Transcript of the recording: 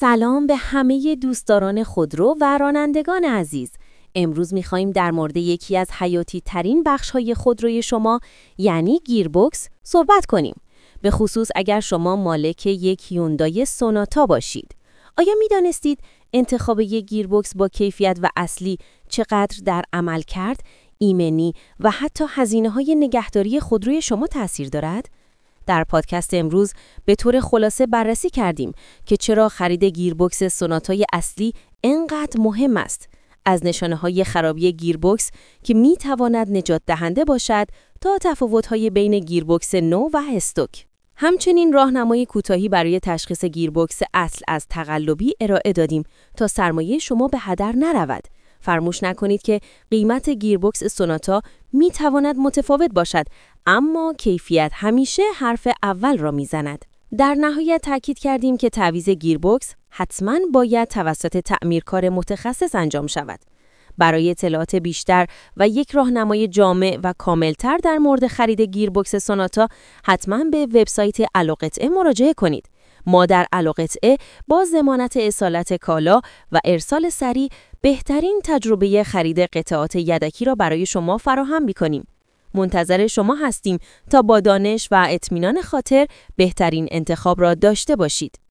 سلام به همه دوستداران خودرو و رانندگان عزیز. امروز می‌خوایم در مورد یکی از حیاتی ترین بخش‌های خودروی شما یعنی گیربکس صحبت کنیم. به خصوص اگر شما مالک یک یوندای سوناتا باشید. آیا می‌دانستید انتخاب یک گیربکس با کیفیت و اصلی چقدر در عملکرد، ایمنی و حتی هزینه‌های نگهداری خودروی شما تأثیر دارد؟ در پادکست امروز به طور خلاصه بررسی کردیم که چرا خرید گیربکس سوناتای اصلی انقدر مهم است. از نشانه‌های خرابی گیربکس که می‌تواند نجات دهنده باشد تا تفاوت‌های بین گیربکس نو و استوک. همچنین راهنمای کوتاهی برای تشخیص گیربکس اصل از تقلبی ارائه دادیم تا سرمایه شما به هدر نرود. فراموش نکنید که قیمت گیربکس سوناتا می‌تواند متفاوت باشد، اما کیفیت همیشه حرف اول را میزند. در نهایت تاکید کردیم که تعویض گیربکس حتماً باید توسط تعمیرکار متخصص انجام شود. برای اطلاعات بیشتر و یک راهنمای جامع و کاملتر در مورد خرید گیربکس سوناتا حتماً به وبسایت الوقطعه مراجعه کنید. ما در الوقطعه با ضمانت اصالت کالا و ارسال سریع بهترین تجربه خرید قطعات یدکی را برای شما فراهم می‌کنیم. منتظر شما هستیم تا با دانش و اطمینان خاطر بهترین انتخاب را داشته باشید.